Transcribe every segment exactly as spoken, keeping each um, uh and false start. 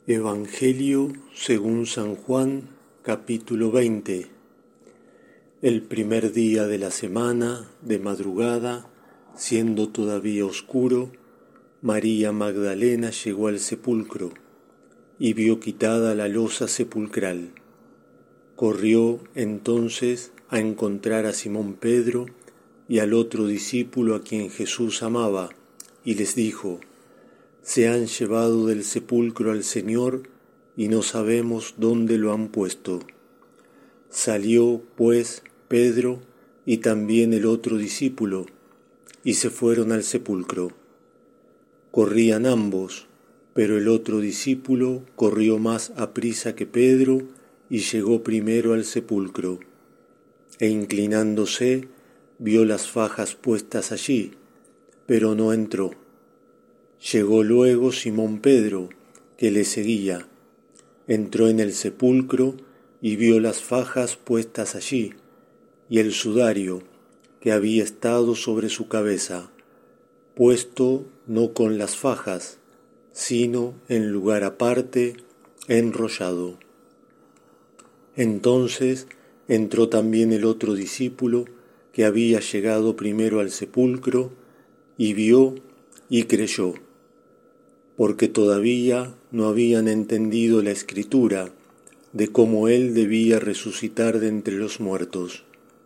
Evangelio según San Juan, capítulo veinte. El primer día de la semana, de madrugada, siendo todavía oscuro, María Magdalena llegó al sepulcro y vio quitada la losa sepulcral. Corrió entonces a encontrar a Simón Pedro y al otro discípulo a quien Jesús amaba, y les dijo: Se han llevado del sepulcro al Señor y no sabemos dónde lo han puesto. Salió, pues, Pedro y también el otro discípulo, y se fueron al sepulcro. Corrían ambos, pero el otro discípulo corrió más aprisa que Pedro y llegó primero al sepulcro. E inclinándose, vio las fajas puestas allí, pero no entró. Llegó luego Simón Pedro, que le seguía. Entró en el sepulcro y vio las fajas puestas allí, y el sudario que había estado sobre su cabeza, puesto no con las fajas, sino en lugar aparte, enrollado. Entonces entró también el otro discípulo, que había llegado primero al sepulcro, y vio y creyó, porque todavía no habían entendido la Escritura de cómo él debía resucitar de entre los muertos.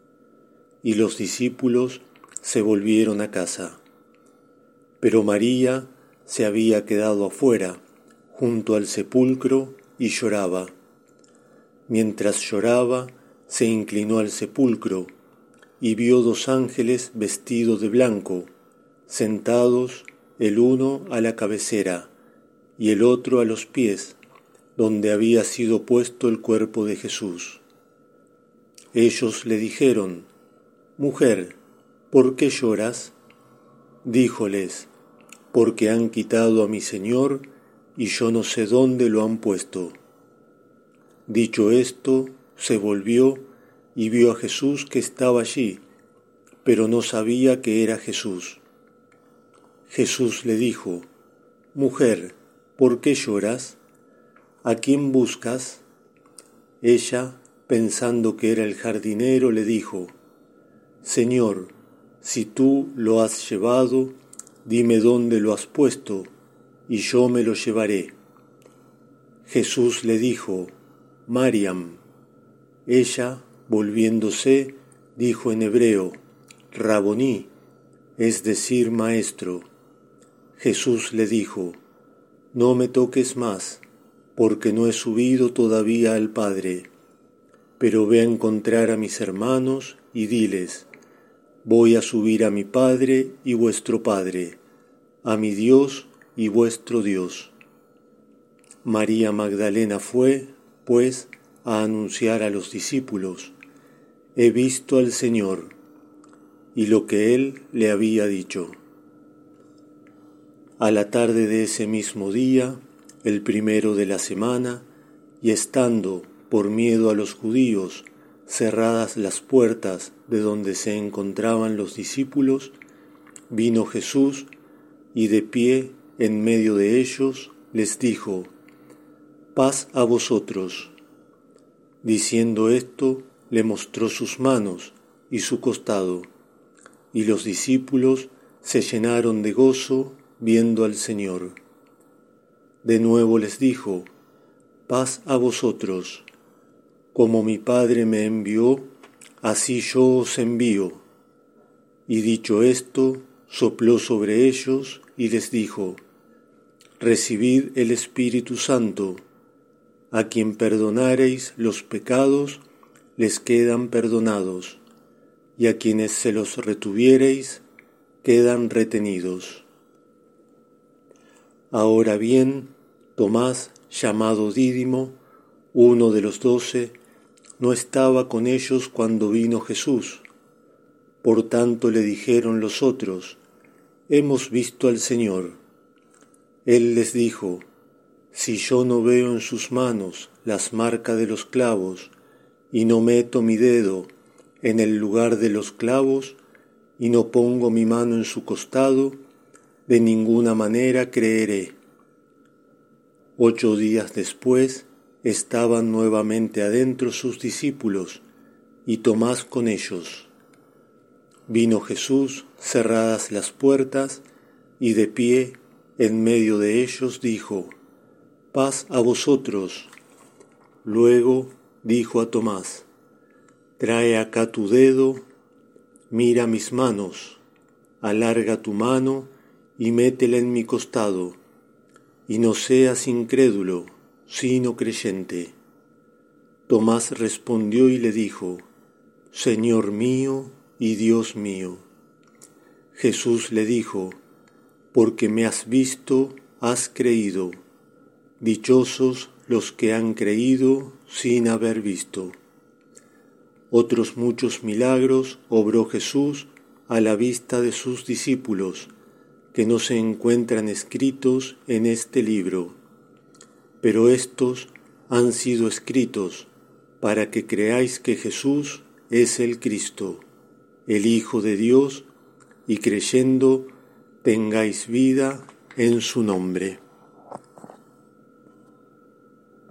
Y los discípulos se volvieron a casa. Pero María se había quedado afuera, junto al sepulcro, y lloraba. Mientras lloraba, se inclinó al sepulcro, y vio dos ángeles vestidos de blanco, sentados el uno a la cabecera y el otro a los pies, donde había sido puesto el cuerpo de Jesús. Ellos le dijeron: Mujer, ¿por qué lloras? Díjoles: Porque han quitado a mi Señor, y yo no sé dónde lo han puesto. Dicho esto, se volvió y vio a Jesús que estaba allí, pero no sabía que era Jesús. Jesús le dijo: Mujer, ¿por qué lloras? ¿A quién buscas? Ella, pensando que era el jardinero, le dijo: Señor, si tú lo has llevado, dime dónde lo has puesto, y yo me lo llevaré. Jesús le dijo: Mariam. Ella, volviéndose, dijo en hebreo: Raboní, es decir, maestro. Jesús le dijo: No me toques más, porque no he subido todavía al Padre. Pero ve a encontrar a mis hermanos y diles: Voy a subir a mi Padre y vuestro Padre, a mi Dios y vuestro Dios. María Magdalena fue, pues, a anunciar a los discípulos: He visto al Señor, y lo que él le había dicho. A la tarde de ese mismo día, el primero de la semana, y estando, por miedo a los judíos, cerradas las puertas de donde se encontraban los discípulos, vino Jesús y de pie en medio de ellos les dijo: Paz a vosotros. Diciendo esto, le mostró sus manos y su costado, y los discípulos se llenaron de gozo viendo al Señor. De nuevo les dijo: Paz a vosotros. Como mi Padre me envió, así yo os envío. Y dicho esto, sopló sobre ellos y les dijo: Recibid el Espíritu Santo. A quien perdonareis los pecados, les quedan perdonados, y a quienes se los retuviereis, quedan retenidos. Ahora bien, Tomás, llamado Dídimo, uno de los doce, no estaba con ellos cuando vino Jesús. Por tanto le dijeron los otros: Hemos visto al Señor. Él les dijo: Si yo no veo en sus manos las marcas de los clavos, y no meto mi dedo en el lugar de los clavos, y no pongo mi mano en su costado, de ninguna manera creeré. Ocho días después estaban nuevamente adentro sus discípulos y Tomás con ellos. Vino Jesús, cerradas las puertas, y de pie en medio de ellos dijo: «Paz a vosotros». Luego dijo a Tomás: «Trae acá tu dedo, mira mis manos, alarga tu mano y métela en mi costado, y no seas incrédulo, sino creyente». Tomás respondió y le dijo: «Señor mío y Dios mío». Jesús le dijo: «Porque me has visto, has creído. Dichosos los que han creído sin haber visto». Otros muchos milagros obró Jesús a la vista de sus discípulos, que no se encuentran escritos en este libro. Pero estos han sido escritos para que creáis que Jesús es el Cristo, el Hijo de Dios, y creyendo tengáis vida en su nombre.